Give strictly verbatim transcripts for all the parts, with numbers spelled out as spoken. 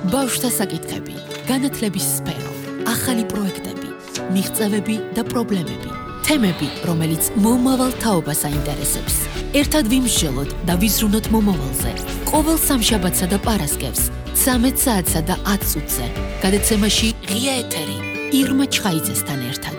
ბავშვთა საკითხები, განათლების სფერო, ახალი პროექტები, მიღწევები და პრობლემები, თემები, რომელიც მომავალ თაობას აინტერესებს. ერთად ვიმსჯელოთ და ვიზრუნოთ მომავალზე. ყოველ სამშაბათსა და პარასკევს, ცამეტ საათსა და ათ წუთზე. გადაცემაში ღია ეთერი, ირმა ჩხაიძესთან ერთად.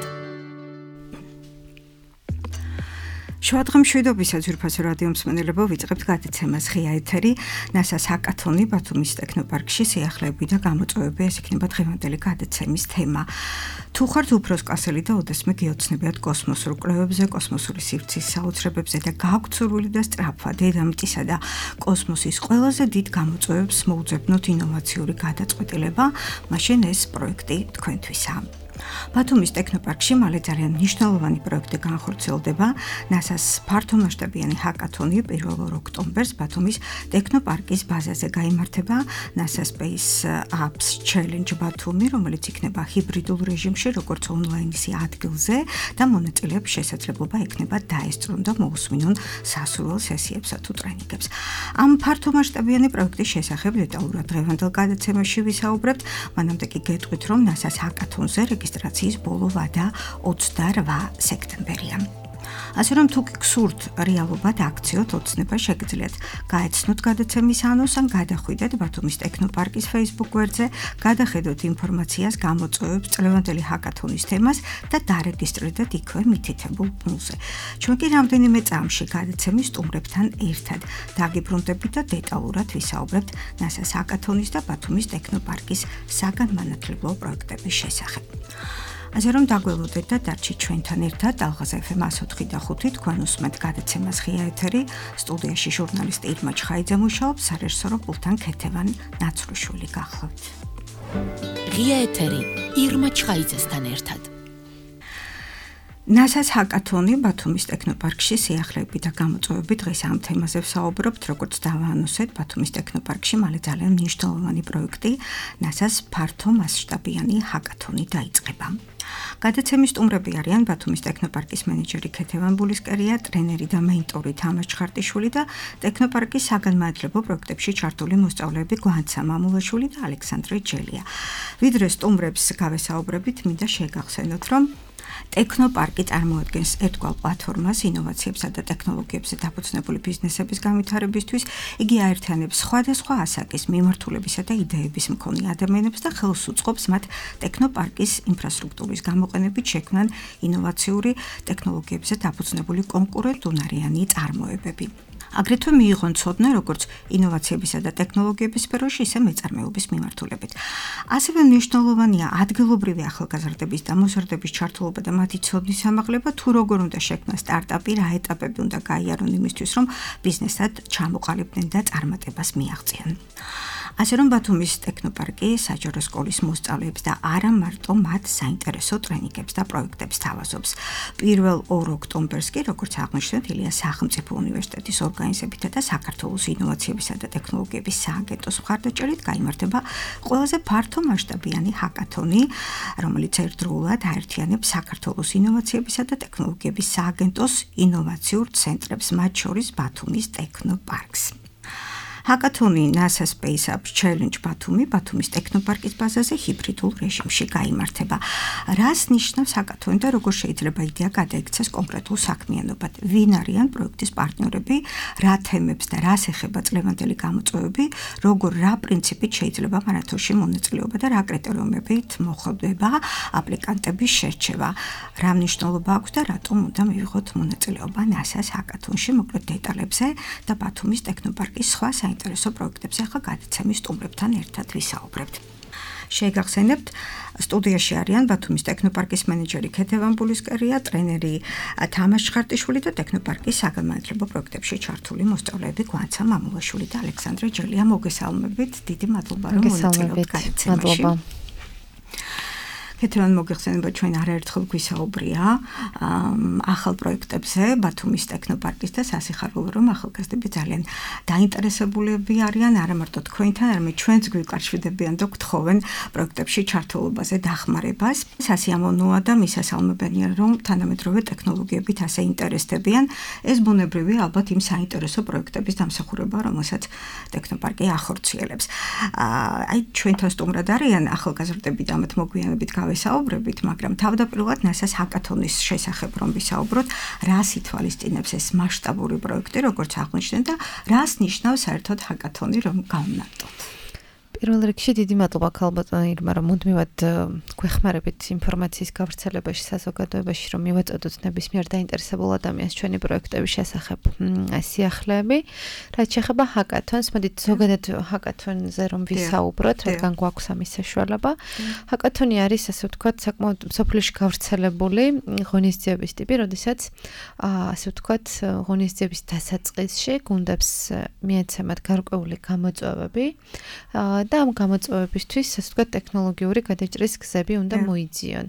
შუადღემ მშვიდობისა ძვირფასო რადიო მსმენელებო, ვიწყებთ გადაცემას ღია ეთერი, ნასას ჰაკათონი ბათუმის ტექნოპარკში, სიახლეები და გამოწვევები, ეს იქნება დღევანდელი გადაცემის თემა. თუ ხართ უფროსკლასელი და ოდესმე გეოცნებიათ კოსმოსურ კვლევებზე, კოსმოსური სივრცის საოცრებებზე და გააქვთ სურვილი და სწრაფვა დედამიწისა და კოსმოსის ყველაზე დიდ გამოწვევებს მოუძებნოთ ინოვაციური გადაწყვეტილება, მაშინ ეს პროექტი თქვენთვისაა. ბათუმის ტექნოპარკში მალე ძალიან მნიშვნელოვანი პროექტი განხორციელდება. ნასას ფართომასშტაბიანი ჰაკათონი პირველ ოქტომბერს ბათუმის ტექნოპარკის ბაზაზე გაიმართება. NASA Space Apps Challenge ბათუმი, რომელიც იქნება ჰიბრიდულ რეჟიმში, როგორც ონლაინ ისე ადგილზე და მონაწილეებს შესაძლებლობა ექნება დაესწრონ და მოусმინონ სასურველ სესიებსა თუ ტრენინგებს. ამ ფართომასშტაბიანი პროექტის შესახებ დეტალურად დღევანდელ გადაცემაში ვისაუბრებთ. მანამდე კი გეტყვით, რომ NASA-ს ჰაკათონზე რეგისტრაციის ბოლო ვადა ოცდარვა სექტემბერია. ასე რომ თუ გსურთ რეალობად აქციოთ, ოცნება შეგიძლიათ გაეცნოთ გადაცემის ანონსს ან გადახვიდეთ ბათუმის ტექნოპარკის Facebook გვერდზე, გადახედოთ ინფორმაციას, გამოწვევებს, წლევანდელი ჰაკათონის თემას და დარეგისტრირდეთ იქვე მითითებულ ფონზე. ჩვენ კი რამდენიმე წამში გადაცემის სტუმრებთან ერთად დაგიბრუნდებით და დეტალურად ვისაუბრებთ NASA-ს ჰაკათონის და ბათუმის ტექნოპარკის საგანმანათლებლო პროექტების შესახებ. ასე რომ დაგველოდეთ და დარჩით ჩვენთან ერთად ალღაზ ეფ ემ εκατო ოთხი და ხუთი, თქვენ უსმენთ გადაცემას ღია ეთერი, სტუდიაში ჟურნალისტი ირმა ჩხაიძე მუშაობს, სარეჟისორო პულტთან ქეთევან ნაცრუშვილი გახლავთ. ღია ეთერი, ირმა ჩხაიძესთან ერთად. NASA-ს ჰაკათონი ბათუმის ტექნოპარკში, სიახლეები და გამოწვევები, დღეს ამ თემაზე ვსაუბრობთ, როგორც დავაანონსეთ, ბათუმის ტექნოპარკში მალე ძალიან მნიშვნელოვანი პროექტი, NASA-ს ფართომასშტაბიანი ჰაკათონი დაიწყება. გადაცემის სტუმრები არიან ბათუმის ტექნოპარკის მენეჯერი ქეთევან ბულისკერია, ტრენერი და მენტორი თამაზ ჩხარტიშვილი და ტექნოპარკის საგანმანათლებლო პროექტებში ჩართული მოსწავლეები გვანცა მამულაშვილი და ალექსანდრე ჯელია. ვიდრე სტუმრებს გავესაუბრებით, მინდა შეგახსენოთ, რომ ტექნოპარკი წარმოადგენს ერთგვარ პლატფორმას ინოვაციებსა და ტექნოლოგიებზე დაფუძნებული ბიზნესების განვითარებისთვის. იგი აერთიანებს სხვადასხვა ასაკის, მიმართულებისა და იდეების მქონე ადამიანებს და ხელს უწყობს მათ ტექნოპარკის ინფრასტრუქტურის გამოყენებით შექმნან ინოვაციური ტექნოლოგიებზე დაფუძნებული კონკურენტუნარიანი წარმოებები. აგრეთვე მიიღონ ცოდნა როგორც ინოვაციებისა და ტექნოლოგიების სფეროში, ისე მეწარმეობის მიმართულებით. ასევე მნიშვნელოვანია ადგილობრივი ახალგაზრდების და მოზარდების ჩართულობა და მათი ცოდნის ამაღლება, თუ როგორ უნდა შექმნას სტარტაპი, რა ეტაპები უნდა გაიარონ იმისთვის, რომ ბიზნესად ჩამოყალიბდნენ და წარმატებას მიაღწიონ. ასე რომ ბათუმის ტექნოპარკი საჯარო სკოლის მოსწავლეებს და არა მარტო მათ საინტერესო ტრენინგებს და პროექტებს თავაზობს. პირველ ორ ოქტომბერს კი, როგორც აღნიშნეთ, ილიას სახელმწიფო უნივერსიტეტის ორგანიზებითა და საქართველოს ინოვაციებისა და ტექნოლოგიების სააგენტოს მხარდაჭერით გაიმართება ყველაზე ფართომასშტაბიანი ჰაკათონი, რომელიც ერთდროულად აერთიანებს საქართველოს ინოვაციებისა და ტექნოლოგიების სააგენტოს ინოვაციურ ცენტრებს, მათ შორის ბათუმის ტექნოპარკს. ჰაკათონი NASA Space Apps Challenge ბათუმი ბათუმის ტექნოპარკის ბაზაზე ჰიბრიდულ რეჟიმში გაიმართება. რას ნიშნავს ჰაკათონი და როგორ შეიძლება იდეა გადაიქცეს კონკრეტულ საქმიანობად? ვინ არიან პროექტის პარტნიორები, რა თემებს და რას ეხება წლევანდელი გამოწვევები, როგორ რა პრინციპით შეიძლება მარათონში მონაწილეობა და რა კრიტერიუმებით მოხდება აპლიკანტების შერჩევა? რა მნიშვნელობა აქვს და რატომ უნდა მივიღოთ მონაწილეობა NASA-ს ჰაკათონში? მოკლედ დეტალებზე და ბათუმის ტექნოპარკის სხვა საინტერესო პროექტებზე ახლა გადაცემის სტუმრებთან ერთად ვისაუბრებთ. შეგახსენებთ, სტუდიაში არიან ბათუმის ტექნოპარკის მენეჯერი ქეთევან ბულისკერია, ტრენერი თამაზ ჩხარტიშვილი და ტექნოპარკის საგანმანათლებლო პროექტებში ჩართული მოსწავლეები გვანცა მამულაშვილი და ალექსანდრე ჯელია. მოგესალმებით, დიდი მადლობა რომ მონაწილეობთ გადაცემაში. კეთილან მოგიხსენება ჩვენ არაერთხელ გვისაუბრია ახალ პროექტებზე ბათუმის ტექნოპარკის და სასიხარულო რომ ახალგაზრდები ძალიან დაინტერესებულები არიან არა მარტო თქვენთან, არამედ ჩვენც გვიკარშვიდებიან და გთხოვენ პროექტებში ჩართულობაზე დახმარებას. სასიამოვნოა და მისასალმებელია რომ თანამედროვე ტექნოლოგიებით ასე ინტერესდებიან. ეს ბუნებრივია ალბათ იმ საინტერესო პროექტების დამსახურება, რომელსაც ტექნოპარკი ახორციელებს. აი ჩვენთან სტუმრად არიან ახალგაზრდები და მათ მოგვიანებით გავესაუბრებით, მაგრამ თავდაპირველად ნასას ჰაკათონის შესახებ რომ ვისაუბროთ, რას ითვალისწინებს ეს მასშტაბური პროექტი, როგორც აღნიშნეთ და რას ნიშნავს საერთოდ ჰაკათონი, რომ გავვნათოთ. პირველ რიგში დიდი მადლობა ქალბატონ ირმა, რომ მუდმივად გვეხმარებით ინფორმაციის გავრცელებაში, საზოგადოებაში, რომ მივაწოდოთ ნებისმიერ დაინტერესებულ ადამიანს ჩვენი პროექტების შესახებ სიახლეები. რაც შეეხება ჰაკათონს, მოდით ზოგადად ჰაკათონზე რომ ვისაუბროთ, რადგან გვაქვს ამის საშუალება. ჰაკათონი არის, ასე ვთქვათ, საკმაოდ სოფლიოში გავრცელებული ღონისძიების ტიპი, როდესაც ასე ვთქვათ, ღონისძიების დასაწყისში გუნდებს მიეცემათ გარკვეული გამოწვევები. და ამ გამოწვევებისთვის, ასე ვთქვათ, ტექნოლოგიური გადაჭრის გზები უნდა მოიძიონ.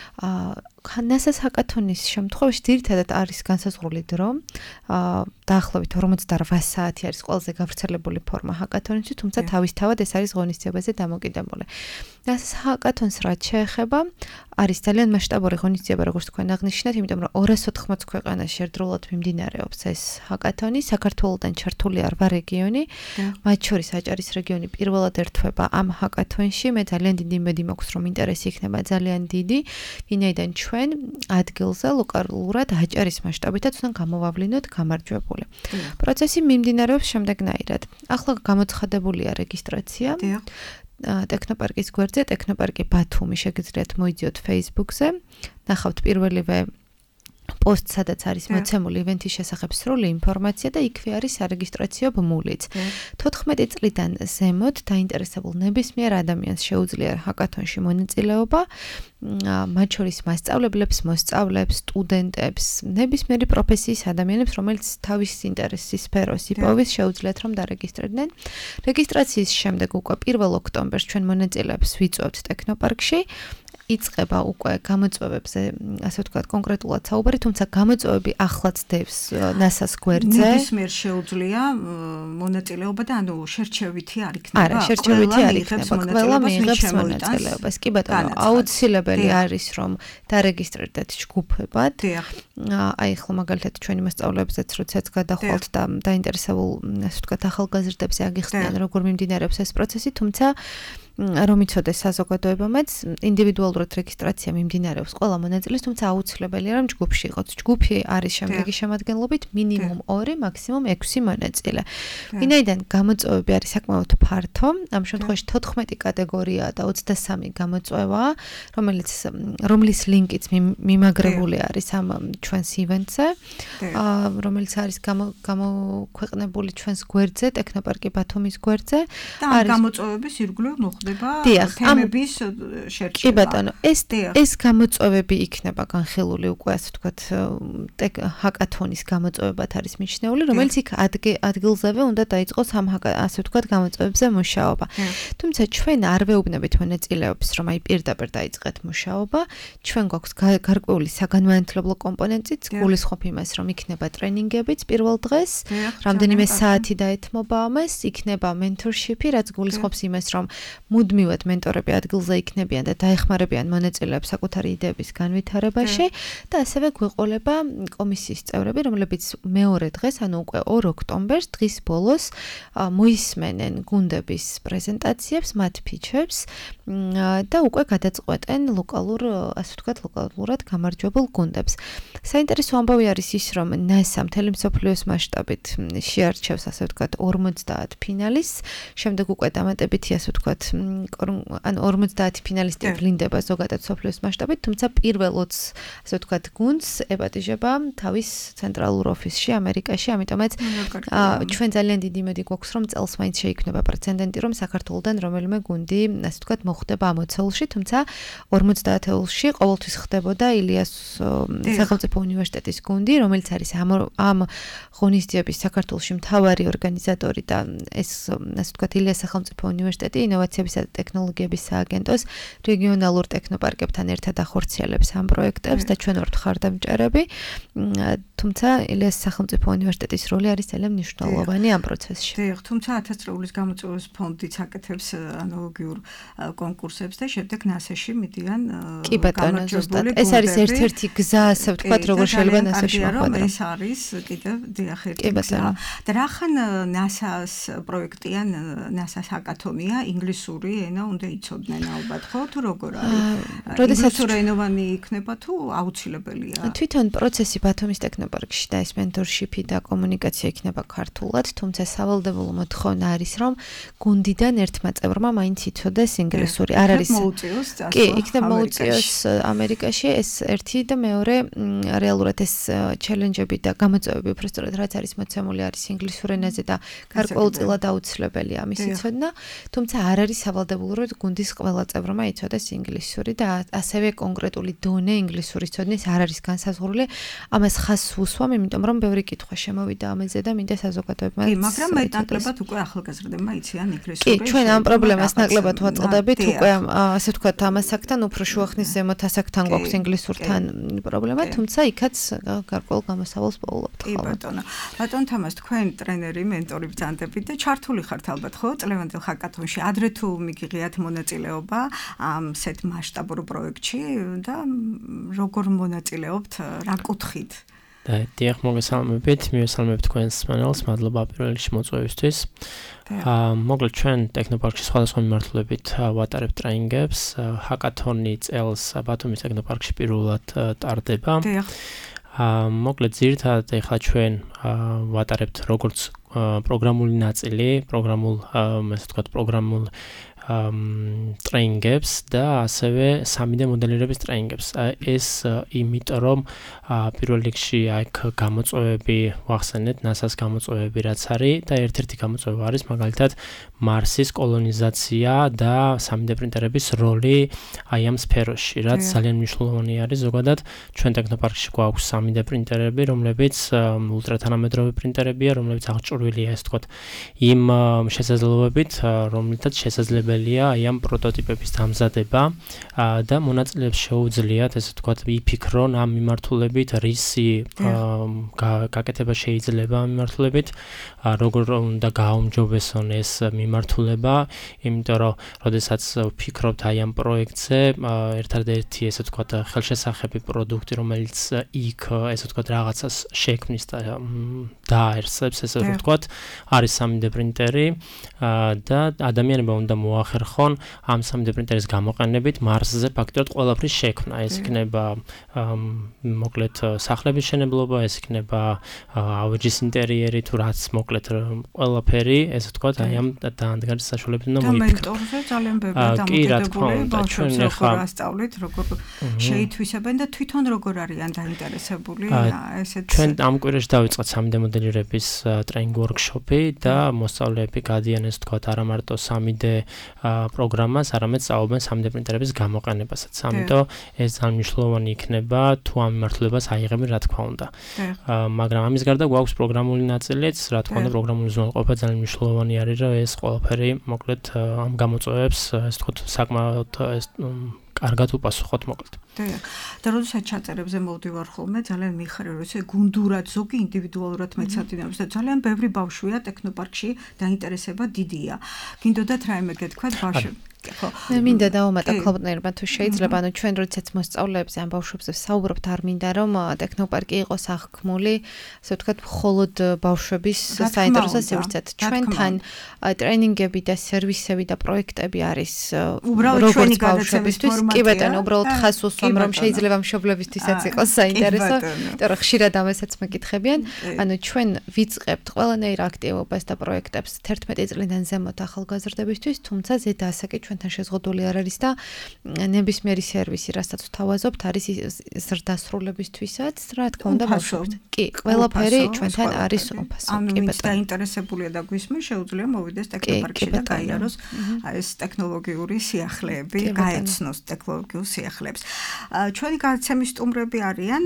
ნასას ჰაკათონის შემთხვევაში ძირითადად არის განსაზღვრული დრო, დაახლოებით ორმოცდაორ საათი არის ყველაზე გავრცელებული ფორმა ჰაკათონისთვის, თუმცა თავისთავად ეს არის ღონისძიებაზე დამოკიდებული. ნასას ჰაკათონს რაც შეეხება, არის ძალიან მასშტაბური ღონისძიება, როგორც თქვენ აღნიშნეთ, იმიტომ რომ ორას ოთხმოც ქვეყანაში ერთდროულად მიმდინარეობს ეს ჰაკათონი, საქართველოდან ჩართულია რვა რეგიონი, მათ შორის აჭარის რეგიონი პირველად ერთვება ამ ჰაკათონში. მე ძალიან დიდი იმედი მაქვს, რომ ინტერესი იქნება ძალიან დიდი, ვინაიდან ჩვენ ადგილზე ლოკალურად აჭარის მასშტაბითაც უნდა გამოვავლინოთ გამარჯვებული. პროცესი მიმდინარეობს შემდეგნაირად. ახლა გამოცხადებულია რეგისტრაცია. ტექნოპარკის გვერდზე, ტექნოპარკი ბათუმი შეგიძლიათ მოიძიოთ Facebook-ზე. ნახავთ პირველივე პოსტ, სადაც არის მოცემული ივენთის შესახებ სრული ინფორმაცია და იქვე არის სარეგისტრაციო ბმულიც. თოთხმეტი წლიდან ზემოთ დაინტერესებულ ნებისმიერ ადამიანს შეუძლია ჰაკათონში მონაწილეობა, მათ შორის მასწავლებლებს, მოსწავლეებს, სტუდენტებს, ნებისმიერი პროფესიის ადამიანებს, რომელიც თავის ინტერესის სფეროს იპოვის, შეუძლიათ რომ დარეგისტრირდნენ. რეგისტრაციის შემდეგ უკვე პირველ ოქტომბერს ჩვენ მონაწილეებს ვიწვევთ ტექნოპარკში. იწყება უკვე გამოწვევებზე, ასე ვთქვათ, კონკრეტულად საუბარი, თუმცა გამოწვევები ახლაც დევს ნასას გვერდზე. ნებისმიერ შეუძლია მონაწილეობა და ანუ შერჩევითი არ იქნება. არა, შერჩევითი არ იქნება. ყველა მიიღებს მონაწილეობას. კი ბატონო, აუცილებელი არის რომ დარეგისტრირდეთ ჯგუფებად. აი ახლა მაგალითად ჩვენი მასწავლებლებზეც როდესაც გადახვალთ და დაინტერესებულ, ასე ვთქვათ, ახალგაზრდებს აგიხსნიან როგორ მიმდინარეობს ეს პროცესი, თუმცა რომ იცოდეს საზოგადოებამაც ინდივიდუალურად რეგისტრაცია მიმდინარეობს ყველა მონაწილეს, თუმცა აუცილებელია რომ ჯგუფში იყოთ. ჯგუფი არის შემდეგი შემადგენლობით მინიმუმ ორი, მაქსიმუმ ექვსი მონაწილე. ვინაიდან გამოწვევები არის საკმაოდ ფართო, ამ შემთხვევაში თოთხმეტი კატეგორია და ოცდასამი გამოწვევა, რომელიც რომლის ლინკიც მიმაგრებული არის ამ ჩვენს ივენტზე, რომელიც არის გამოქვეყნებული ჩვენს გვერდზე, ტექნოპარკი ბათუმის გვერდზე. და ამ გამოწვევების ირგვლივ მოხდება თემების შერჩევა. კი ბატონო, ეს ეს გამოწვევები იქნება განხილული უკვე, ასე ვთქვათ, ჰაკათონის გამოწვევებად არის მიჩნეული, რომელიც იქ ადგილზევე უნდა დაიწყოს ამ ასე ვთქვათ გამოწვევებზე მუშაობა. თუმცა ჩვენ არ ვეუბნებით მონაწილეებს, რომ აი პირდაპირ დაიწყეთ მუშაობა. ჩვენ გვაქვს გარკვეული საგანმანათლებლო კომპონენტიც, გულისხმობ იმას, რომ იქნება ტრენინგებიც პირველ დღეს, რამდენიმე საათი დაეთმობა ამას, იქნება mentorship-ი, რაც გულისხმობს იმას, რომ მუდმივად მენტორები ადგილზე იქნებიან და დაეხმარებიან მონაწილეებს საკუთარი იდეების განვითარებაში და ასევე გვეყოლება კომისიის წევრები, რომლებიც მეორე დღეს, ანუ უკვე ორ ოქტომბერს დღის ბოლოს მოისმენენ გუნდების პრეზენტაციებს, მათ ფიჩებს და უკვე გადაწყვეტენ ლოკალურ, ასე ვთქვათ, ლოკალურად გამარჯვებულ გუნდებს. საინტერესო ამბავი არის ის, რომ ნასა მთელი მსოფლიოს მასშტაბით შეარჩევს, ასე ვთქვათ, ორმოცდაათ ფინალისტს, შემდეგ უკვე დამატებითი, ასე ვთქვათ, ან ორმოცდაათი ფინალისტი ვლინდება ზოგადად სოფლიოს მასშტაბით, თუმცა პირველ ოცს, ასე ვთქვათ, გუნდს ებატიჟება თავის ცენტრალურ ოფისში ამერიკაში, ამიტომაც ჩვენ ძალიან დიდი იმედი გვაქვს, რომ წელს მაინც შეიქმნება პრეცედენტი, რომ საქართველოდან რომელიმე გუნდი, ასე ვთქვათ, მოხვდება ამ ოცეულში, თუმცა ორმოცდაათეულში ყოველთვის ხდებოდა ილიას სახელმწიფო უნივერსიტეტის გუნდი, რომელიც არის ამ ღონისძიების საქართველოში მთავარი ორგანიზატორი და ეს, ასე ვთქვათ, ილიას სახელმწიფო უნივერსიტეტი ინოვაციების განვითარებისა და ტექნოლოგიების სააგენტოს რეგიონალურ ტექნოპარკებთან ერთად ახორციელებს ამ პროექტებს და ჩვენ ვართ ხარდამჭერები. თუმცა ილიას სახელმწიფო უნივერსიტეტის როლი არის ძალიან მნიშვნელოვანი ამ პროცესში. დიახ, თუმცა ათას წლების გამოწვევის ფონდიც აკეთებს ანალოგიურ კონკურსებს და შემდეგ ნასეში მიდიან კი ბატონო, ზუსტად. ეს არის ერთ-ერთი გზა, ასე ვთქვათ, როგორ შეიძლება ნასეში მოხვედრა. ეს არის კიდევ დიახ, ერთი გზა. და რახან ნასას პროექტიან, ნასას ჰაკათონია, ინგლისური ენა უნდა იცოდნენ ალბათ, ხო? თუ როგორ არის? როდესაც ენოვანი იქნება თუ აუცილებელია? თვითონ პროცესი ბათუმის ტექნოპარკში და ეს mentorship-ი და კომუნიკაცია იქნება ქართულად, თუმცა სავალდებულო მოთხოვნა არის, რომ გუნდიდან ერთმა წევრმა მაინც იცოდეს ინგლისური. არ არის კი, იქნება მოუწიოს ამერიკაში, ეს ერთი და მეორე რეალურად ეს ჩელენჯები და გამოწვევები უბრალოდ რაც არის მოცემული არის ინგლისურ ენაზე და გარკვეულწილად აუცილებელია ამის იცოდნა, თუმცა არ არის სავალდებულო, რომ გუნდის ყველა წევრმა იცოდეს ინგლისური და ასევე კონკრეტული დონე ინგლისურის ცოდნის არ არის განსაზღვრული. ამას ხაზს უსვამ, იმიტომ რომ ბევრი კითხვა შემოვიდა ამაზე და მინდა საზოგადოებმა. კი, მაგრამ მეტნაკლებად უკვე ახალგაზრდებმა იციან ინგლისური. კი, ჩვენ ამ პრობლემას ნაკლებად ვაწყდებით, უკვე ასე ვთქვათ, ამასაკთან უფრო შუახნის ზემოთ ასაკთან გვაქვს ინგლისურთან პრობლემა, თუმცა იქაც გარკვეულ გამოსავალს პოულობთ. კი, ბატონო. ბატონ თამას, თქვენ ტრენერი, მენტორი ბრძანდებით და ჩართული ხართ ალბათ, ხო? წლევანდელ ჰაკათონში ადრე თუ მიგიღიათ მონაწილეობა ამ სეთ მასშტაბურ პროექტში და როგორ მონაწილეობთ, რა კუთხით? და დიახ, მოგესალმებით, მივესალმებ თქვენს მანელს, მადლობა პირველ რიგში მოწვევისთვის. აა მოკლედ ჩვენ ტექნოპარკში სხვადასხვა მიმართულებით ვატარებთ ტრეინინგებს. ჰაკათონი წელს ბათუმის ტექნოპარკში პირველად ტარდება. დიახ. აა მოკლედ ძირითადად ეხლა ჩვენ ვატარებთ როგორც პროგრამული ნაწილი, პროგრამულ, ასე ვთქვათ, პროგრამულ ტრეინინგებს და ასევე სამი დე მოდელირების ტრეინინგებს. ეს იმიტომ რომ პირველ რიგში აქ გამოწვევები ვახსენეთ, ნასას გამოწვევები რაც არის და ერთ-ერთი გამოწვევა არის მაგალითად მარსის კოლონიზაცია და სამი დე პრინტერების როლი აი ამ სფეროში, რაც ძალიან მნიშვნელოვანი არის. ზოგადად ჩვენ ტექნოპარკში გვაქვს სამი დე პრინტერები, რომლებიც ულტრათანამედროვე პრინტერებია, რომლებიც აღჭურვილია, ასე ვთქვათ, იმ შესაძლებლობებით, რომლითაც შესაძლებელია აი ამ პროტოტიპების დამზადება და მონაწილეებს შეუძლიათ, ესე ვთქვათ, იფიქრონ ამ მიმართულებით, რისი გაკეთება შეიძლება ამ მიმართულებით, როგორ უნდა გააუმჯობესონ ეს მიმართულება, იმიტომ რომ როდესაც ვფიქრობთ აი ამ პროექტზე, ერთადერთი, ესე ვთქვათ, ხელშესახები პროდუქტი, რომელიც იქ, ესე ვთქვათ, რაღაცას შექმნის და დააერსებს, ესე ვთქვათ, არის სამი დე პრინტერი და ადამიანებმა უნდა მოახერხონ ამ სამი დე პრინტერის გამოყენებით მარსზე ფაქტობრივად ყველაფრის შექმნა. ეს იქნება მოკლედ სახლების შენებლობა, ეს იქნება ავეჯის ინტერიერი თუ რაც მოკლედ ყველაფერი, ესე ვთქვათ, აი ამ დაანდგარის საშუალებით უნდა მოიფიქროთ. და მენტორზე ძალიან ბევრი დამოკიდებული ბავშვებს როგორ ასწავლით, როგორ შეითვისებენ და თვითონ როგორ არიან დაინტერესებული ესეთ. ჩვენ ამ კვირაში დავიწყეთ სამი დე მოდელირების ტრეინინგ ვორქშოპი და მოსწავლეები გადიან, ესე ვთქვათ, არა მარტო სამი დე პროგრამას, არამედ სწავლობენ სამი დე პრინტერების გამოყენებასაც. ამიტომ ეს ძალიან მნიშვნელოვანი იქნება თუ ამ მიმართულებას აიღებენ, რა თქმა უნდა. მაგრამ ამის გარდა გვაქვს პროგრამული ნაწილიც, რა თქმა უნდა, პროგრამული უზრუნველყოფა ძალიან მნიშვნელოვანი არის, რომ ეს ყველაფერი მოკლედ ამ გამოწვევებს, ესე ვთქვათ, საკმაოდ კარგად უპასუხოთ მოკლედ. დიახ. და როდესაც ჩაწერებზე მოვდივარ ხოლმე, ძალიან მიხარია, რომ ესე გუნდურად, ზოგი ინდივიდუალურად მეცადინებს და ძალიან ბევრი ბავშვია ტექნოპარკში დაინტერესება დიდია. გინდოდათ რაიმე გეთქვათ ბავშვი? ხო. მე მინდა დავუმატო ქლობნერმა თუ შეიძლება, ანუ ჩვენ როდესაც მოსწავლეებს ან ბავშვებზე საუბრობთ, არ მინდა რომ ტექნოპარკი იყოს აღქმული, ასე ვთქვათ, მხოლოდ ბავშვების საინტერესო სივრცეთ. ჩვენთან ტრეინინგები და სერვისები და პროექტები არის როგორც ბავშვებისთვის, კი ბატონო, უბრალოდ ხაზს უსვამ, რომ შეიძლება მშობლებისთვისაც იყოს საინტერესო, იმიტომ რომ ხშირად ამასაც მეკითხებიან. ანუ ჩვენ ვიწყებთ ყველანაირ აქტივობას და პროექტებს თერთმეტი წლიდან ზემოთ ახალგაზრდებისთვის, თუმცა ზედა ასაკი ჩვენთან შეზღუდული არ არის და ნებისმიერი სერვისი, რასაც ვთავაზობთ, არის ზრდასრულებისთვისაც, რა თქმა უნდა, ბავშვებს. კი, ყველაფერი ჩვენთან არის უფასო. ანუ ვინც დაინტერესებული და გვისმის, შეუძლია მოვიდეს ტექნოპარკში და გაიაროს ეს ტექნოლოგიური სიახლეები, გაეცნოს ტექნოლოგიურ სიახლეებს. ჩვენი გადაცემის სტუმრები არიან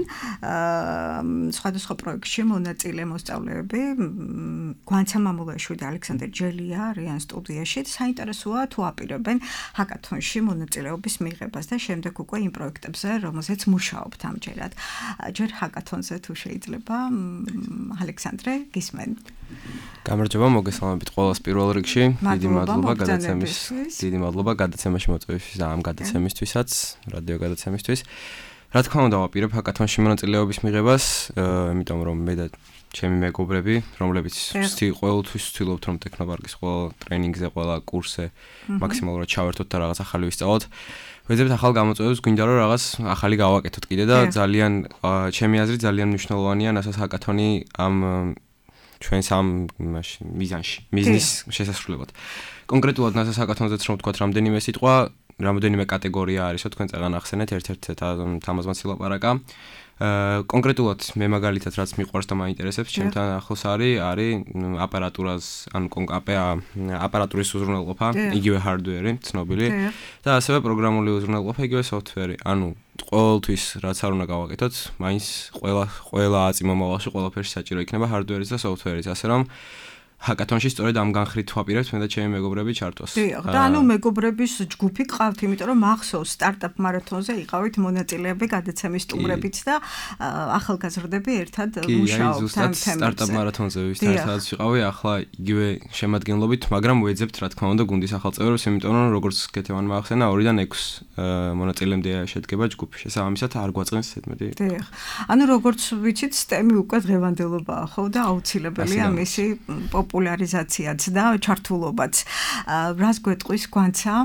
სხვადასხვა პროექტში მონაწილე მოსწავლეები, გვანცა მამულაშვილი და ალექსანდრე ჯელია არიან სტუდიაში. საინტერესოა თუ აპირებენ იცავენ ჰაკათონში მონაწილეობის მიღებას და შემდეგ უკვე იმ პროექტებზე, რომელზეც მუშაობთ ამჯერად. ჯერ ჰაკათონზე თუ შეიძლება ალექსანდრე გისმენ. გამარჯობა, მოგესალმებით ყველას პირველ რიგში. დიდი მადლობა გადაცემის დიდი მადლობა გადაცემაში მოწვევისთვის და ამ გადაცემისთვისაც, რადიო გადაცემისთვის. რა თქმა უნდა, ვაპირებ ჰაკათონში მონაწილეობის მიღებას, იმიტომ რომ მე და ჩემი მეგობრები, რომლებიც ყოველთვის ვცდილობთ რომ ტექნოპარკის ყველა ტრენინგზე, ყველა კურსზე მაქსიმალურად ჩავერთოთ და რაღაც ახალი ვისწავლოთ. ვეძებთ ახალ გამოწვევებს, გვინდა რომ რაღაც ახალი გავაკეთოთ კიდე და ძალიან ჩემი აზრით ძალიან მნიშვნელოვანია ნასას ჰაკათონი ამ ჩვენს ამ მიზანში, მიზნის შესასრულებლად. კონკრეტულად ნასას ჰაკათონზეც რომ ვთქვათ, რამდენიმე სიტყვა, რამდენიმე კატეგორია არისო, თქვენ წაღან ახსენეთ, ერთ-ერთ თამაზმაც ილაპარაკა. კონკრეტულად მე მაგალითად რაც მიყვარს და მაინტერესებს, ჩემთან ახლოს არის, არის აპარატურას, ანუ აპარატურის უზრუნველყოფა, იგივე hardware-ი, ცნობილი და ასევე პროგრამული უზრუნველყოფა, იგივე software-ი. ანუ ყოველთვის რაც არ უნდა გავაკეთოთ, მაინც ყველა ყველა აწი მომავალში ყველაფერში საჭირო იქნება hardware-იც და software-იც, ასე რომ ჰაკათონში სწორედ ამ განხრით ვაპირებთ მე და ჩემი მეგობრები ჩართვას. დიახ, და ანუ მეგობრების ჯგუფი ყავთ, იმიტომ რომ მახსოვს სტარტაპ მარათონზე იყავით მონაწილეები გადაცემის სტუმრებიც და ახალგაზრდები ერთად მუშაობთ ამ თემებზე. სტარტაპ მარათონზე ვისთანაც ვიყავი, ახლა იგივე შემადგენლობით, მაგრამ ვეძებთ რა თქმა უნდა გუნდის ახალ წევრებს, იმიტომ რომ როგორც კეთევანმა ახსენა, ორიდან ექვსი მონაწილემდე შედგება ჯგუფი. შესაბამისად არ გვაწყენს ზედმეტი. დიახ. ანუ როგორც ვიცით, STEM-ი უკვე დღევანდელობაა, ხო და აუცილებელია მისი პოპულარიზაციაც და ჩართულობაც. რას გვეტყვის გვანცა?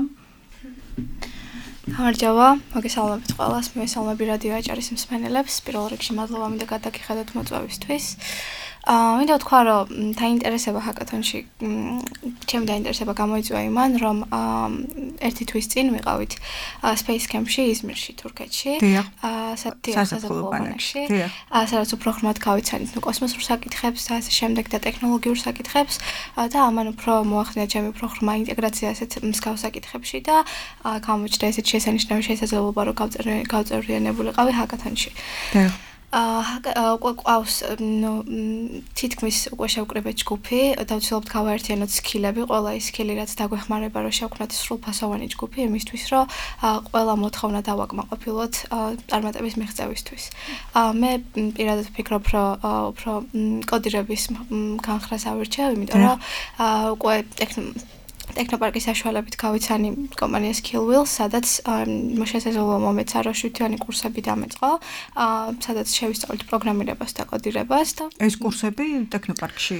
გამარჯობა, მოგესალმებით ყველას, მოგესალმები რადიო აჭარის მსმენელებს. პირველ რიგში მადლობა მინდა გადაგიხადოთ მოწვევისთვის. აა მინდა ვთქვა, რომ დაინტერესება ჰაკათონში, ჩემი დაინტერესება გამოიწვია იმან, რომ ერთი თვის წინ ვიყავით Space Camp-ში იზმირში, თურქეთში. აა საზაფხულო ბანაკში. აა სადაც უფრო ხმად გავიცანით ნუ კოსმოსურ საკითხებს და ასე შემდეგ და ტექნოლოგიურ საკითხებს და ამან უფრო მოახდინა ჩემი უფრო ხმა ინტეგრაცია ასეთ მსგავს საკითხებში და გამოჩნდა ესეთ შესანიშნავი შესაძლებლობა, რომ გავწევრიანებულიყავი ჰაკათონში. დიახ. აა უკვე ყავს თითქმის უკვე შევკრიბეთ ჯგუფი და ვცდილობთ გავაერთიანოთ სკილები, ყველა ის სკილი რაც დაგვეხმარება, რომ შევქმნათ სრულფასოვანი ჯგუფი იმისთვის, რომ ყველა მოთხოვნა დავაკმაყოფილოთ წარმატების მიღწევისთვის. მე პირადად ვფიქრობ, რომ უფრო კოდირების განხრას ავირჩევ, იმიტომ რომ უკვე ტექნოპარკის საშუალებით გავიცანი კომპანია Skillwheel, სადაც შესაძლოა მომეცა, რომ შვიდთვიანი კურსები დამეწყო, სადაც შევისწავლით პროგრამირებას და კოდირებას და ეს კურსები ტექნოპარკში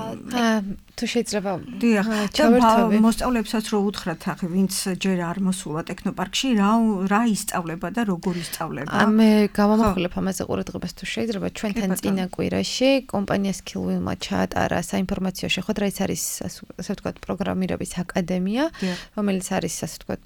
თუ შეიძლება დიახ, ჩავერთვები. მოსწავლებსაც რო უთხრათ, ახლა ვინც ჯერ არ მოსულა ტექნოპარკში, რა რა ისწავლება და როგორ ისწავლება? მე გამომახვილებ ამაზე ყურადღებას თუ შეიძლება, ჩვენთან წინა კვირაში კომპანია Skillwheel-მა ჩაატარა საინფორმაციო შეხვედრა, ის არის ასე ვთქვათ პროგრამირების აკადემია, რომელიც არის ასე ვთქვათ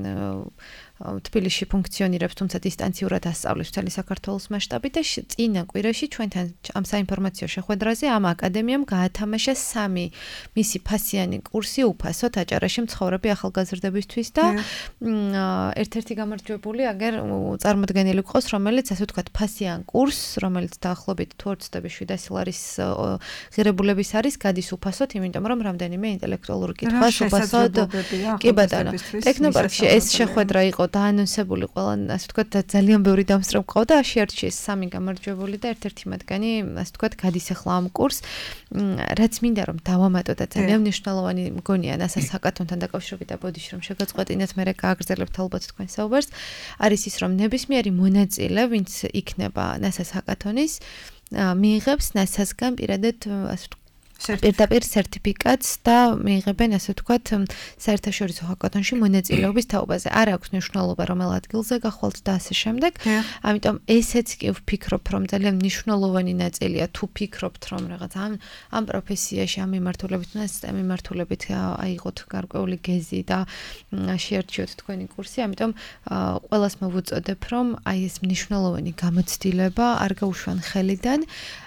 თბილისში ფუნქციონირებს, თუმცა დისტანციურად ასწავლის მთელი საქართველოს მასშტაბით და წინა კვირაში ჩვენთან ამ საინფორმაციო შეხვედრაზე ამ აკადემიამ გაათამაშა სამი მისი ფასიანი კურსი უფასოდ აჭარაში მცხოვრები ახალგაზრდებისთვის და ერთ-ერთი გამარჯვებული აგერ წარმოდგენილი გყავს, რომელიც ასე ვთქვათ ფასიან კურსს, რომელიც დაახლოებით თუ არ ვცდები შვიდასი ლარის ღირებულების არის, გადის უფასოდ, იმიტომ რომ რამდენიმე ინტელექტუალური კითხვას უფასოდ კი ბატონო. ტექნოპარკში ეს შეხვედრა იყო დაანონსებული ყველა, ასე ვთქვათ, ძალიან ბევრი დამსწრე მყავდა, შეარჩიეს სამი გამარჯვებული და ერთ-ერთი მათგანი, ასე ვთქვათ, გადის ახლა ამ კურსს. რაც მინდა რომ დავამატო და ძალიან მნიშვნელოვანი მგონია ნასას ჰაკათონთან დაკავშირებით და ბოდიში რომ შეგაწყვეტინეთ, მე გააგრძელებთ ალბათ თქვენ საუბარს, არის ის რომ ნებისმიერი მონაწილე, ვინც იქნება ნასას ჰაკათონის, მიიღებს ნასასგან პირადად, ასე ვთქვათ, პირდაპირ სერტიფიკატს და მიიღებენ ასე ვთქვათ საერთაშორისო ჰაკათონში მონაწილეობის თაობაზე. არ აქვს მნიშვნელობა რომელ ადგილზე გახვალთ და ასე შემდეგ. ამიტომ ესეც კი ვფიქრობ, რომ ძალიან მნიშვნელოვანი ნაწილია თუ ფიქრობთ, რომ რაღაც ამ ამ პროფესიაში ამ მიმართულებით უნდა STEM მიმართულებით აიღოთ გარკვეული გეზი და შეარჩიოთ თქვენი კურსი. ამიტომ ყველას მოვუწოდებ, რომ აი ეს მნიშვნელოვანი გამოცდილება არ გაუშვან ხელიდან.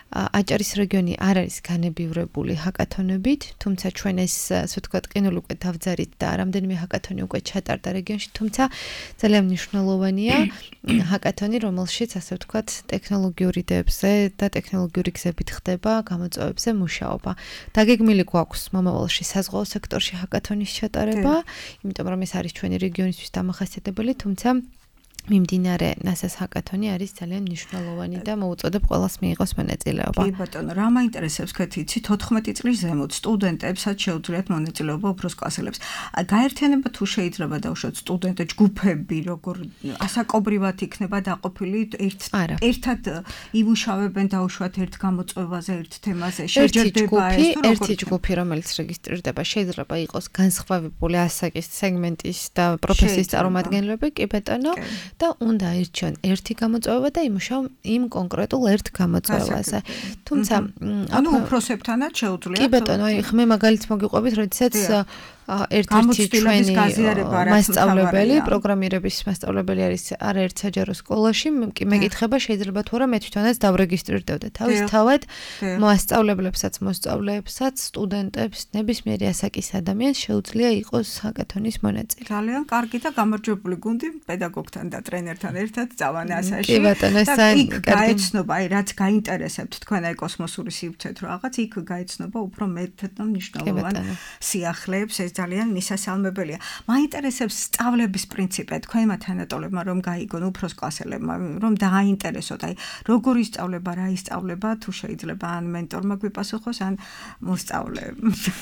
აჭარის რეგიონი არ არის განებივრებული ჰაკათონებით, თუმცა ჩვენ ეს ასე ვთქვათ, ყინული უკვე დავძარით და რამდენიმე ჰაკათონი უკვე ჩატარდა რეგიონში, თუმცა ძალიან მნიშვნელოვანია ჰაკათონი, რომელშიც ასე ვთქვათ, ტექნოლოგიური იდეებზე და ტექნოლოგიური გზებით ხდება გამოწვევებზე მუშაობა. დაგეგმილი გვაქვს მომავალში საზღვაო სექტორში ჰაკათონის ჩატარება, იმიტომ რომ ეს არის ჩვენი რეგიონისთვის დამახასიათებელი, თუმცა მიმდინარე ნასას ჰაკათონი არის ძალიან მნიშვნელოვანი და მოუწოდებ ყველას მიიღოს მონაწილეობა. კი ბატონო, რა მაინტერესებს თქვენ იცით თოთხმეტი წლის ზემოთ სტუდენტებსაც შეუძლიათ მონაწილეობა უფროს კლასელებს. გაერთიანება თუ შეიძლება დავუშვათ სტუდენტ ჯგუფები, როგორ ასაკობრივად იქნება დაყოფილი ერთ ერთად იმუშავებენ დავუშვათ ერთ გამოწვევაზე, ერთ თემაზე, შეჯერდება ეს თუ ერთი ჯგუფი, რომელიც რეგისტრირდება, შეიძლება იყოს განსხვავებული ასაკის სეგმენტის და პროფესიის წარმომადგენლები, კი ბატონო. და უნდა ირჩიონ ერთი გამოწვევა და იმუშაონ იმ კონკრეტულ ერთ გამოწვევაზე. თუმცა ანუ უფროსებთანაც შეუძლიათ. კი ბატონო, აი ხმე მაგალითს მოგიყვებით, როდესაც ერთ-ერთი ჩვენი მასწავლებელი, პროგრამირების მასწავლებელი არის არაერთ საჯარო სკოლაში, კი მეკითხება შეიძლება თუ არა მე თვითონაც დავრეგისტრირდევდე თავის თავად მასწავლებლებსაც, მოსწავლეებსაც, სტუდენტებს, ნებისმიერი ასაკის ადამიანს შეუძლია იყოს ჰაკათონის მონაწილე. ძალიან კარგი და გამარჯვებული გუნდი პედაგოგთან და ტრენერთან ერთად წავან ასაში. კი ბატონო, ეს ძალიან კარგი ცნობა, აი რაც გაინტერესებთ თქვენ აი კოსმოსური სივრცეთ რაღაც იქ გაიცნობა უფრო მეტ და მნიშვნელოვან სიახლეებს ეს ძალიან მისასალმებელია. მაინტერესებს სწავლების პრინციპი, თქვენმა თანატოლებმა რომ გაიგონ უფროს კლასელებმა, რომ დააინტერესოთ, აი როგორ ისწავლება, რა ისწავლება, თუ შეიძლება ან მენტორმა გვიპასუხოს, ან მოსწავლე.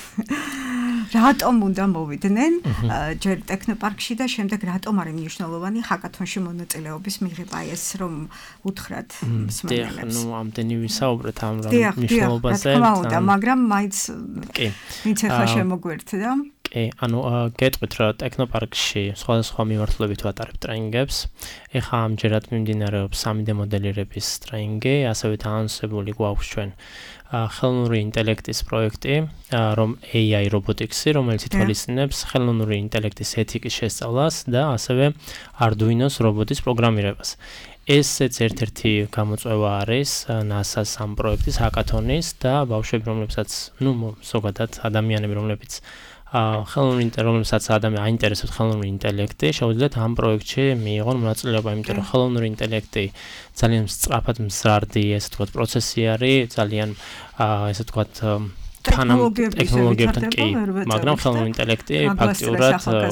რატომ უნდა მოვიდნენ ჯერ ტექნოპარკში და შემდეგ რატომ არის მნიშვნელოვანი ჰაკათონში მონაწილეობის მიღება, აი ეს რომ უთხრათ მსმენელებს. ნუ ამდენი ვისაუბრეთ ამ მნიშვნელობაზე. რა თქმა უნდა, მაგრამ მაინც კი. ვინც ახლა შემოგვერთდა კი, ანუ გეტყვით რა ტექნოპარკში სხვადასხვა მიმართულებით ვატარებ ტრენინგებს. ეხლა ამჯერად მიმდინარეობს სამი დე მოდელირების ტრენინგი, ასევე დაანონსებული გვაქვს ჩვენ ხელოვნური ინტელექტის პროექტი, რომ ეი აი რობოტიქსი, რომელიც ითვალისწინებს ხელოვნური ინტელექტის ეთიკის შესწავლას და ასევე Arduino-ს რობოტის პროგრამირებას. ესეც ერთ-ერთი გამოწვევა არის ნასას ამ პროექტის ჰაკათონის და ბავშვები, რომლებსაც, ნუ ზოგადად ადამიანები, რომლებიც ხელოვნური ინტელექტი, რომელსაც ადამიანს აინტერესებს ხელოვნური ინტელექტი, შეუძლიათ ამ პროექტში მიიღონ მონაწილეობა, იმიტომ რომ ხელოვნური ინტელექტი ძალიან სწრაფად მზარდი, ესე ვთქვათ, პროცესი არის, ძალიან ესე ვთქვათ ტექნოლოგიებთან კი, მაგრამ ხელოვნური ინტელექტი ფაქტიურად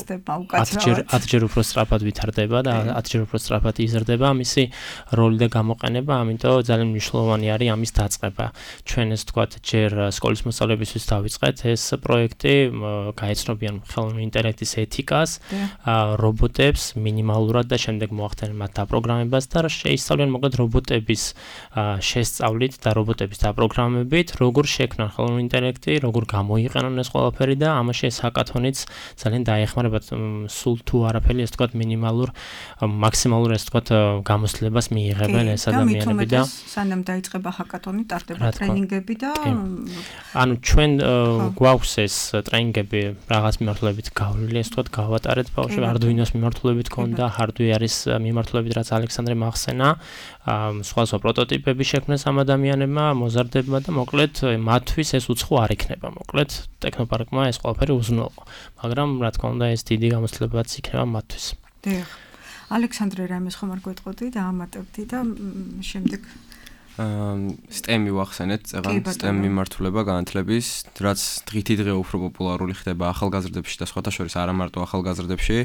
ათჯერ უფრო სწრაფად ვითარდება და ათჯერ უფრო სწრაფად იზრდება მისი როლი და გამოყენება, ამიტომ ძალიან მნიშვნელოვანი არის ამის დაწყება. ჩვენ ეს ვთქვათ, ჯერ სკოლის მოსწავლეებისთვის დავიწყეთ ეს პროექტი, გაეცნობიან ხელოვნური ინტელექტის ეთიკას, რობოტებს მინიმალურად და შემდეგ მოახდინონ მათ დაპროგრამებას და შეისწავლიან მოკლედ რობოტების შესწავლით და რობოტების დაპროგრამებით, როგორ შექმნან ხელოვნური ინტელექტი როგორ გამოიყენონ ეს ყველაფერი და ამაში ეს ჰაკათონიც ძალიან დაეხმარებათ სულ თუ არაფერი ეს თქვათ მინიმალურ მაქსიმალურ ეს თქვათ გამოსლებას მიიღებენ ეს ადამიანები და სანამ დაიწყება ჰაკათონი ტარდება ტრენინგები და ანუ ჩვენ გვაქვს ეს ტრენინგები რაღაც მიმართულებით გავლილი ეს თქვათ გავატარეთ ბავშვები Arduino-ს მიმართულებით ქონდა hardware-ის მიმართულებით რაც ალექსანდრე მახსენა სხვა სხვა პროტოტიპები შექმნეს ამ ადამიანებმა მოზარდებმა და მოკლედ მათთვის ეს უცხო არ იქნება მოკლედ ტექნოპარკმა ეს ყველაფერი უზრუნველყო მაგრამ რა თქმა უნდა ეს დიდი გამოცდილებაც იქნება მათთვის დიახ ალექსანდრე რამეს ხომ არ გვეტყოდი და ამატებდი და შემდეგ STEM-ი ვახსენეთ წეგან STEM მიმართულება განათლების რაც დღითი დღე უფრო პოპულარული ხდება ახალგაზრდებში და სხვათა შორის არა მარტო ახალგაზრდებში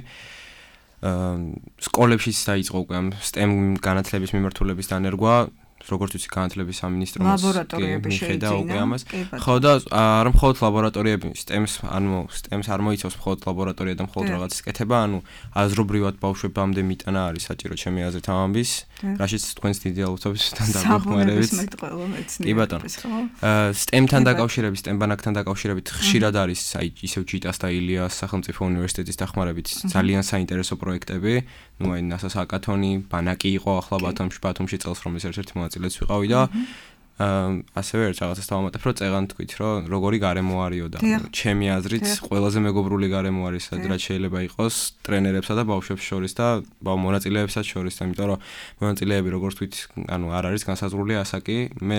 სკოლებშიც დაიწყო უკვე ამ STEM განათლების მიმართულების დანერგვა როგორც ვიცი განათლების სამინისტროს ლაბორატორიები შეიძინა უკვე ამას ხო და არ მხოლოდ ლაბორატორიები STEM-ს ანუ STEM-ს არ მოიცავს მხოლოდ ლაბორატორია და მხოლოდ რაღაცის კეთება ანუ აზრობრივად ბავშვებამდე მიტანა არის საჭირო ჩემი აზრით ამ ამბის რაშიც თქვენს დიდი ალბათობისთან დაგვეხმარებით კი ბატონო STEM-თან დაკავშირებით STEM ბანაკთან დაკავშირებით ხშირად არის აი ისევ ჯიტას და ილიას სახელმწიფო უნივერსიტეტის დახმარებით ძალიან საინტერესო პროექტები ну აი ნასას ჰაკათონი ბანაკი იყო ახლა ბათუმში ბათუმში წელს რომელიც ერთ-ერთი მონაწილეც ვიყავი და ასევე ერთ რაღაცას დავამატებ რომ წეგან თქვით რომ როგორი გარემო არისო და ჩემი აზრით ყველაზე მეგობრული გარემო არის სადაც შეიძლება იყოს ტრენერებსა და ბავშვებს შორის და მონაწილეებსაც შორის და იმიტომ რომ მონაწილეები როგორც თქვით ანუ არ არის განსაზღვრული ასაკი მე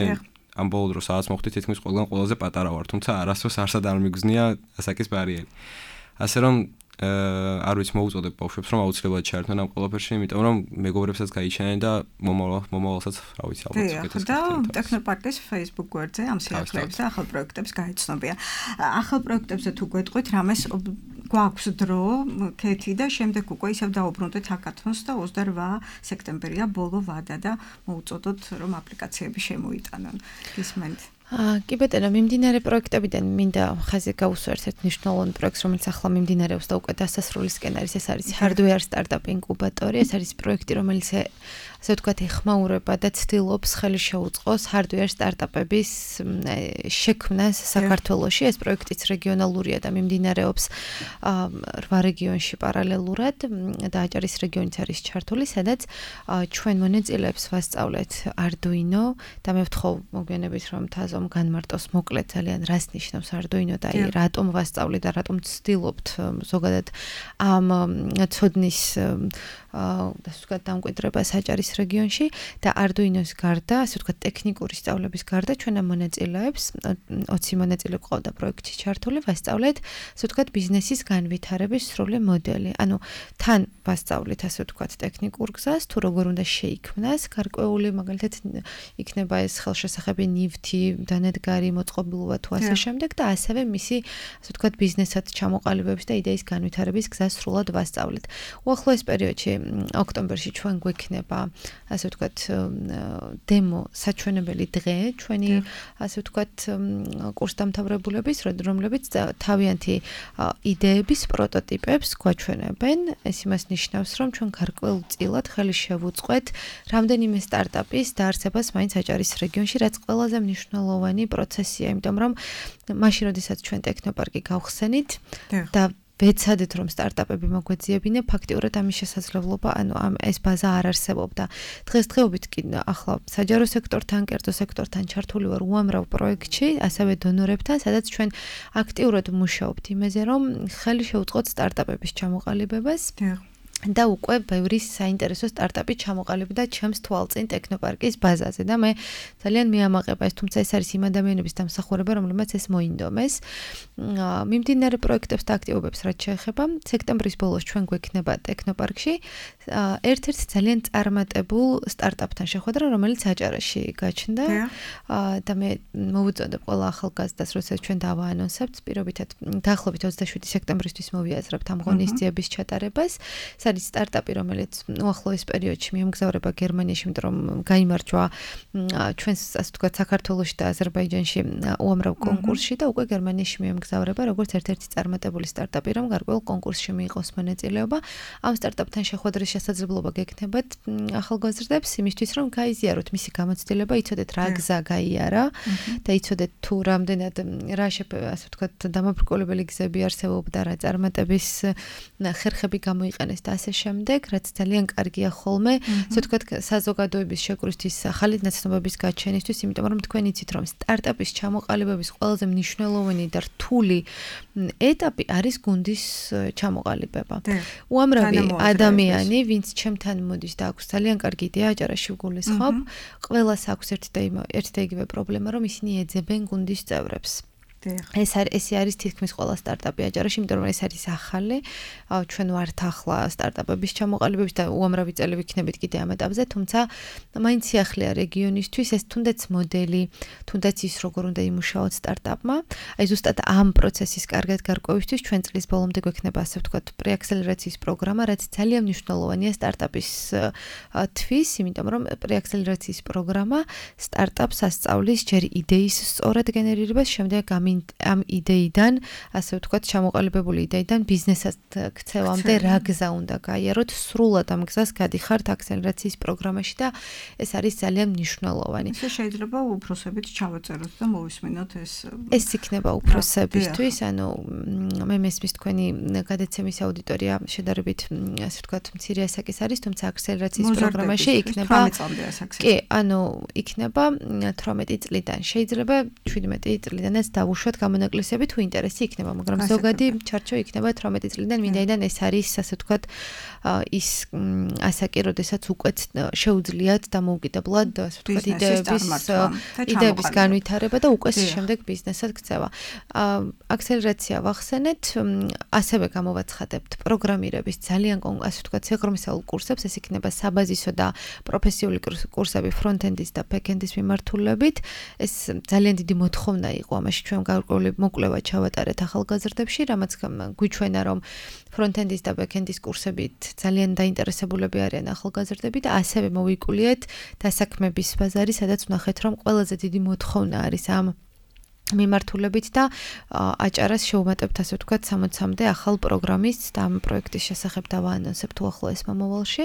ამ ბოლო დროს სადაც მოხდით თითქმის ყველგან ყველაზე პატარა ვარ, თუმცა არასდროს არსად არ მიგზნია ასაკის ბარიერი. ასე რომ არ ვიცი მოუწოდებ ბავშვებს რომ აუცილებლად ჩაერთონ ამ ყველაფერში, იმიტომ რომ მეგობრებსაც გაიჩენენ და მომავალ მომავალსაც რა ვიცი ალბათ უკეთეს. და ტექნოპარკის Facebook გვერდზე ამ სიახლეებს და ახალ პროექტებს გაიცნობია. ახალ პროექტებზე თუ გვეტყვით, რამეს გვაქვს დრო, კეთი და შემდეგ უკვე ისევ დაუბრუნდეთ ჰაკათონს და ოცდაორ სექტემბერია ბოლო ვადა და მოუწოდოთ რომ აპლიკაციები შემოიტანონ. გისმენთ? კი ბატონო, მიმდინარე პროექტებიდან მინდა ხაზი გაუსვა ერთ-ერთ მნიშვნელოვან პროექტს, რომელიც ახლა მიმდინარეობს და უკვე დასასრულისკენ არის, ეს არის hardware startup incubator-ი, ეს არის პროექტი, რომელიც ასე ვთქვათ, ეხმაურება და ცდილობს ხელი შეუწყოს hardware startup-ების შექმნას საქართველოში. ეს პროექტიც რეგიონალურია და მიმდინარეობს რვა რეგიონში პარალელურად და აჭარის რეგიონიც არის ჩართული, სადაც ჩვენ მონაწილეებს ვასწავლეთ Arduino და მე ვთხოვ მოგვიანებით რომ თაზომ განმარტოს მოკლედ ძალიან რას ნიშნავს Arduino და აი რატომ ვასწავლეთ და რატომ ვცდილობთ ზოგადად ამ ცოდნის ასე ვთქვათ დამკვიდრებას აჭარის რეგიონში და Arduino-ს გარდა, ასე ვთქვათ, ტექნიკური სწავლების გარდა ჩვენ ამ მონაწილეებს ოცი მონაწილე ყავდა პროექტში ჩართული, ვასწავლეთ, ასე ვთქვათ, ბიზნესის განვითარების სრული მოდელი. ანუ თან ვასწავლეთ, ასე ვთქვათ, ტექნიკურ გზას, თუ როგორ უნდა შეიქმნას გარკვეული, მაგალითად, იქნება ეს ხელშესახები ნივთი, დანადგარი, მოწყობილობა თუ ასე შემდეგ და ასევე მისი, ასე ვთქვათ, ბიზნესად ჩამოყალიბების და იდეის განვითარების გზას სრულად ვასწავლეთ. უახლოეს პერიოდში ოქტომბერში ჩვენ გვექნება ასე ვთქვათ დემო საჩვენებელი დღე ჩვენი ასე ვთქვათ კურსდამთავრებულების რომლებიც თავიანთი იდეების პროტოტიპებს გვაჩვენებენ. ეს იმას ნიშნავს, რომ ჩვენ გარკვეულწილად ხელი შევუწყეთ რამდენიმე სტარტაპის დაარსებას მაინც აჭარის რეგიონში, რაც ყველაზე მნიშვნელოვანი პროცესია, იმიტომ რომ მაშინ როდესაც ჩვენ ტექნოპარკი გავხსენით და ვეცადეთ რომ სტარტაპები მოგვეძიებინე, ფაქტიურად ამის შესაძლებლობა, ანუ ამ ეს ბაზა არ არსებობდა. დღესდღეობით კი ახლა საჯარო სექტორთან, კერძო სექტორთან ჩართული ვარ უამრავ პროექტში, ასევე დონორებთან, სადაც ჩვენ აქტიურად მუშაობთ იმაზე, რომ ხელი შევუწყოთ სტარტაპების ჩამოყალიბებას. და უკვე ბევრი საინტერესო სტარტაპი ჩამოყალიბდა ჩემს თვალწინ ტექნოპარკის ბაზაზე და მე ძალიან მიამაყება ეს, თუმცა ეს არის იმ ადამიანების დამსახურება, რომლებმაც ეს მოინდომეს. მიმდინარე პროექტებს და აქტივობებს რაც შეეხება, სექტემბრის ბოლოს ჩვენ გვექნება ტექნოპარკში ერთ-ერთ ძალიან წარმატებულ სტარტაპთან შეხვედრა, რომელიც აჭარაში გაჩნდა და მე მოვუწოდებ ყველა ახალგაზრდას, როდესაც ჩვენ დავაანონსებთ, პირობითად დაახლოებით ოცდაშვიდი სექტემბრისთვის მოვიაზრებთ ამ ღონისძიების ჩატარებას. არის სტარტაპი, რომელიც უახლოეს პერიოდში მიემგზავრება გერმანიაში, იმიტომ რომ გაიმარჯვა ჩვენს ასე ვთქვათ საქართველოში და აზერბაიჯანში უამრავ კონკურსში და უკვე გერმანიაში მიემგზავრება როგორც ერთ-ერთი წარმატებული სტარტაპი, რომ გარკვეულ კონკურსში მიიღოს მონაწილეობა. ამ სტარტაპთან შეხვედრის შესაძლებლობა გექნებათ ახალგაზრდებს იმისთვის, რომ გაიზიაროთ მისი გამოცდილება, იცოდეთ რა გზა გაიარა და იცოდეთ თუ რამდენად რა ასე ვთქვათ დამაბრკოლებელი გზები არსებობდა, რა წარმატების ხერხები გამოიყენეს და ასე შემდეგ, რაც ძალიან კარგია ხოლმე, ასე ვთქვათ, საზოგადოების შეკვრისთვის, ახალი ნაცნობების გაჩენისთვის, იმიტომ რომ თქვენ იცით, რომ სტარტაპის ჩამოყალიბების ყველაზე მნიშვნელოვანი და რთული ეტაპი არის გუნდის ჩამოყალიბება. უამრავი ადამიანი, ვინც ჩემთან მოდის და აქვს ძალიან კარგი იდეა, აჭარაში ვგულისხმობ, ყველას აქვს ერთი და ერთი და იგივე პრობლემა, რომ ისინი ეძებენ გუნდის წევრებს. ეს არის ეს არის თითქმის ყველა სტარტაპი აჭარაში, იმიტომ რომ ეს არის ახალი. ჩვენ ვართ ახლა სტარტაპების ჩამოყალიბების და უამრავი წელი ვიქნებით კიდე ამ ეტაპზე, თუმცა მაინც ახლა რეგიონისთვის ეს თუნდაც მოდელი, თუნდაც ის როგორ უნდა იმუშაოთ სტარტაპმა. აი ზუსტად ამ პროცესის კარგად გარკვევისთვის ჩვენ წლის ბოლომდე გვექნება ასე ვთქვათ პრეაქსელერაციის პროგრამა, რაც ძალიან მნიშვნელოვანია სტარტაპის თვის, იმიტომ რომ პრეაქსელერაციის პროგრამა სტარტაპს ასწავლის ჯერ იდეის სწორად გენერირებას, შემდეგ ამ იდეიდან, ასე ვთქვათ, ჩამოყალიბებული იდეიდან ბიზნესად ქცევამდე რა გზა უნდა გაიაროთ, სრულად ამ გზას გადიხართ აქსელერაციის პროგრამაში და ეს არის ძალიან მნიშვნელოვანი. ეს შეიძლება უფროსებით ჩავაწეროთ და მოვისმინოთ ეს. ეს იქნება უფროსებისთვის, ანუ მე მესმის თქვენი გადაცემის აუდიტორია შედარებით, ასე ვთქვათ, მცირე ასაკის არის, თუმცა აქსელერაციის პროგრამაში იქნება კი, ანუ იქნება თვრამეტი წლიდან. შეიძლება შვიდმეტი წლიდანაც დავუშვათ უშუალოდ გამონაკლისები თუ ინტერესი იქნება, მაგრამ ზოგადი ჩარჩო იქნება თვრამეტი წლიდან მინდაიდან ეს არის ასე ვთქვათ ის ასაკი, როდესაც უკვე შეუძლიათ დამოუკიდებლად ასე ვთქვათ იდეების იდეების განვითარება და უკვე შემდეგ ბიზნესად ქცევა. აქსელერაცია ვახსენეთ, ასევე გამოვაცხადებთ პროგრამირების ძალიან ასე ვთქვათ სიღრმისეულ კურსებს, ეს იქნება საბაზისო და პროფესიული კურსები ფრონტენდის და ბექენდის მიმართულებით. ეს ძალიან დიდი მოთხოვნა იყო, ამაში ჩვენ გარკვეული მოკვლევა ჩავატარეთ ახალგაზრდებში, რამაც გვიჩვენა, რომ ფრონტენდის და ბექენდის კურსებით ძალიან დაინტერესებულები არიან ახალგაზრდები და ასევე მოვიკულიეთ დასაქმების ბაზარი, სადაც ვნახეთ, რომ ყველაზე დიდი მოთხოვნა არის ამ მიმართულებით და აჭარას შევუმატებთ ასე ვთქვათ სამოცამდე ახალ პროგრამის და ამ პროექტის შესახებ დავაანონსებთ უახლოეს მომავალში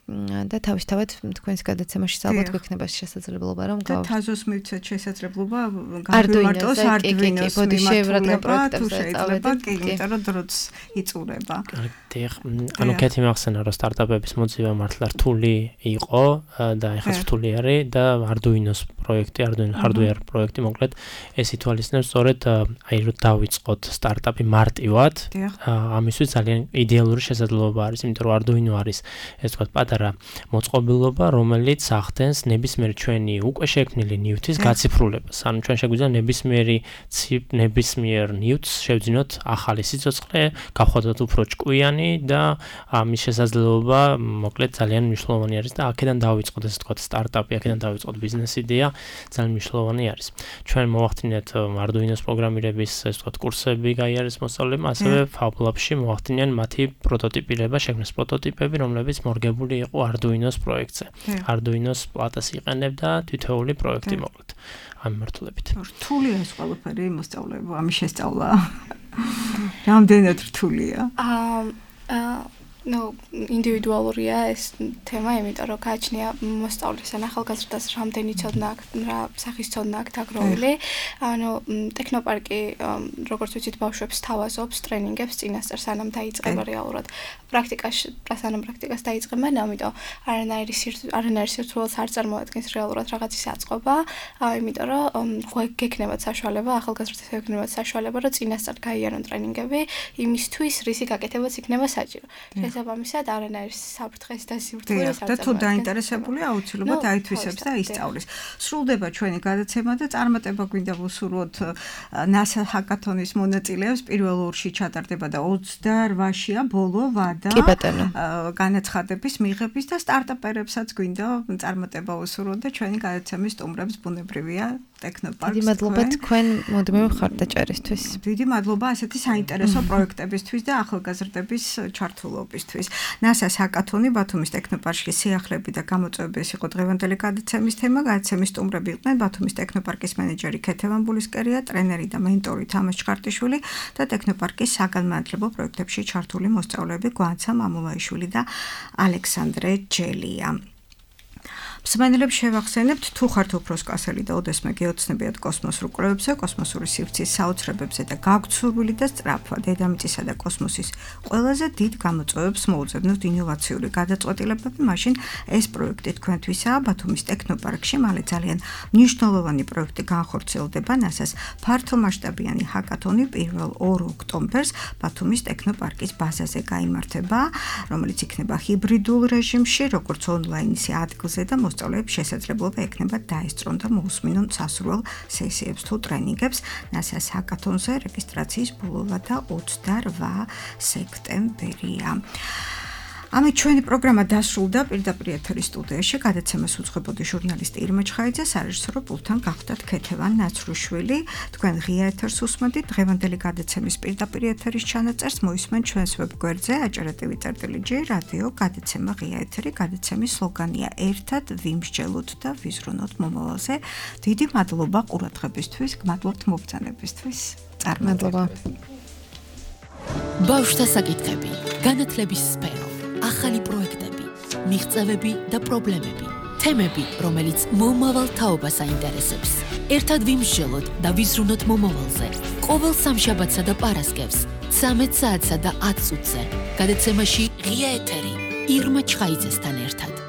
და თავისთავად თქვენს გადაცემაში ალბათ გვექნება შესაძლებლობა რომ და თაზოს მივცეთ შესაძლებლობა გამოვიმარტოს Arduino-ს მიმართულებით პროექტებს ეწავედით კი იმიტომ რომ დროც იწურება. დიახ, ანუ კეთი მახსენა რომ სტარტაპების მოძიება მართლა რთული იყო და ეხლა რთული არის და Arduino-ს პროექტი, Arduino hardware პროექტი მოკლედ ეს ითვალისწინებს სწორედ აი რომ დავიწყოთ სტარტაპი მარტივად, ამისთვის ძალიან იდეალური შესაძლებლობა არის, იმიტომ რომ Arduino არის ეს თქვა პატარა მოწყობილობა, რომელიც ახდენს ნებისმიერ ჩვენი უკვე შექმნილი ნივთის გაციფრულებას. ანუ ჩვენ შეგვიძლია ნებისმიერი ნებისმიერ ნივთს შევძინოთ ახალი სიცოცხლე, გავხადოთ უფრო ჭკვიანი და ამის შესაძლებლობა მოკლედ ძალიან მნიშვნელოვანი არის და აქედან დავიწყოთ ესე თქვა სტარტაპი, აქედან დავიწყოთ ბიზნეს იდეა, ძალიან მნიშვნელოვანი არის. ჩვენ მოვახდინეთ Arduino-s პროგრამირების ესე ვთქვათ კურსები გაიარეს მოსწავლეებმა, ასევე Fab Lab-ში მოახდინიან მათი პროტოტიპირება, შექმნეს პროტოტიპები, რომლებიც მორგებული იყო Arduino-s პროექტზე. Arduino-s პლატას იყენებდა თითოეული პროექტი მოკლედ. ამ მიმართულებით. რთულია ეს ყველაფერი მოსწავლეებო, ამის შესწავლა. რამდენად რთულია? აა no ინდივიდუალურია ეს თემა, იმიტომ რომ გააჩნია მოსწავლის ან ახალგაზრდას რამდენი ცოდნა აქვს, რა სახის ცოდნა აქვს დაგროვილი. ანუ ტექნოპარკი, როგორც ვიცით, ბავშვებს თავაზობს ტრენინგებს წინასწარ, სანამ დაიწყება რეალურად პრაქტიკაში, სანამ პრაქტიკას დაიწყებენ, ამიტომ არანაირი არანაირი სირთულეს არ წარმოადგენს რეალურად რაღაცის აწყობა, იმიტომ რომ გექნებათ საშუალება, ახალგაზრდას გექნებათ საშუალება, რომ წინასწარ გაიარონ ტრენინგები, იმისთვის რისი გაკეთებაც იქნება საჭირო. შესაბამისად არანაირი საფრთხეს და სივრცეებს არ და თუ დაინტერესებული აუცილებლად აითვისებს და ისწავლის. სრულდება ჩვენი გადაცემა და წარმატება გვინდა ვუსურვოთ NASA ჰაკათონის მონაწილეებს. პირველ ორში ჩატარდება და ოცდაოთხშია ბოლო ვადა განაცხადების მიღების და სტარტაპერებსაც გვინდა წარმატება ვუსურვოთ და ჩვენი გადაცემის სტუმრებს ბუნებრივია ტექნოპარკს. დიდი მადლობა თქვენ მოდმე მხარდაჭერისთვის. დიდი მადლობა ასეთი საინტერესო პროექტებისთვის და ახალგაზრდების ჩართულობისთვის. NASA-s ჰაკათონი ბათუმის ტექნოპარკში სიახლეები და გამოწვევები იყო დღევანდელი გადაცემის თემა. გადაცემის სტუმრები იყვნენ ბათუმის ტექნოპარკის მენეჯერი ქეთევან ბულისკერია, ტრენერი და მენტორი თამაზ ჩხარტიშვილი და ტექნოპარკის საგანმანათლებლო პროექტებში ჩართული მოსწავლეები გვანცა მამულაიშვილი და ალექსანდრე ჯელია. მსმენელებს შევახსენებთ, თუ ხართ უფრო სკასელი და ოდესმე გეოცნებიათ კოსმოსურ კვლევებზე, კოსმოსური სივრცის საოცრებებზე და გაგცურვილი და სწრაფვა დედამიწისა და კოსმოსის ყველაზე დიდ გამოწვევებს მოუძებნოთ ინოვაციური გადაწყვეტილებები, მაშინ ეს პროექტი თქვენთვისაა. ბათუმის ტექნოპარკში მალე ძალიან მნიშვნელოვანი პროექტი განხორციელდება. NASA-s ფართომასშტაბიანი ჰაკათონი პირველ ორ ოქტომბერს ბათუმის ტექნოპარკის ბაზაზე გაიმართება, რომელიც იქნება ჰიბრიდულ რეჟიმში, როგორც ონლაინ ისე ადგილზე და მოსწავლეებს შესაძლებლობა ექნება დაესწრონ და მოусმინონ სასურველ სესიებს თუ ტრენინგებს. NASA-s ჰაკათონზე რეგისტრაციის ბოლოვა და ოცდარვა სექტემბერია. ამით ჩვენი პროგრამა დასრულდა. პირდაპირ ეთერის სტუდიაში გადაცემას უძღვებოდი ჟურნალისტი ირმა ჩხაიძე, სარეჟისორო პულტთან გახდათ ქეთევან ნაცრუშვილი. თქვენ ღია ეთერს უსმენთ. დღევანდელი გადაცემის პირდაპირ ეთერის ჩანაწერს მოისმენთ ჩვენს ვებგვერდზე aჭარა.tv.gr რადიო გადაცემა ღია ეთერი. გადაცემის სლოგანია ერთად ვიმსჯელოთ და ვიზრუნოთ მომავალზე. დიდი მადლობა ყურადღებისთვის, გმადლობთ მობრძანებისთვის. წარმატება. ბავშვთა საკითხები, განათლების სფერო, ახალი პროექტები, მიღწევები და პრობლემები, თემები, რომელიც მომავალ თაობას აინტერესებს. ერთად ვიმსჯელოთ და ვიზრუნოთ მომავალზე. ყოველ სამშაბათსა და პარასკევს, ცამეტ საათსა და ათ წუთზე. გადაცემაში ღია ეთერი ირმა ჩხაიძესთან ერთად.